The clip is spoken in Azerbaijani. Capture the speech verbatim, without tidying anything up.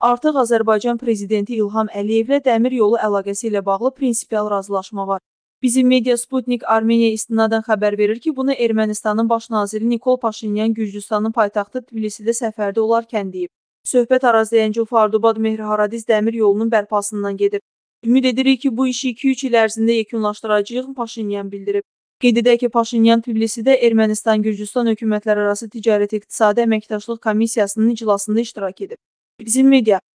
Artıq Azərbaycan Prezidenti İlham Əliyevlə dəmir yolu əlaqəsi ilə bağlı prinsipial razılaşma var. Bizim media Sputnik Armeniya istinadən xəbər verir ki, bunu Ermənistanın baş naziri Nikol Paşinyan Gürcüstanın paytaxtı Tbilisidə səfərdə olarkən deyib. Söhbət Araz-Zəngiu-Fardubad-Mehri-Horadiz dəmir yolunun bərpasından gedir. Ümid edirik ki, bu işi iki üç il ərzində yekunlaşdıracağıq, Paşinyan bildirib. Qeyd edək ki, Paşinyan Tbilisidə Ermənistan-Gürcüstan hökumətlərarası ticarət iqtisadi əməkdaşlıq komissiyasının iclasında iştirak edib. Bizim media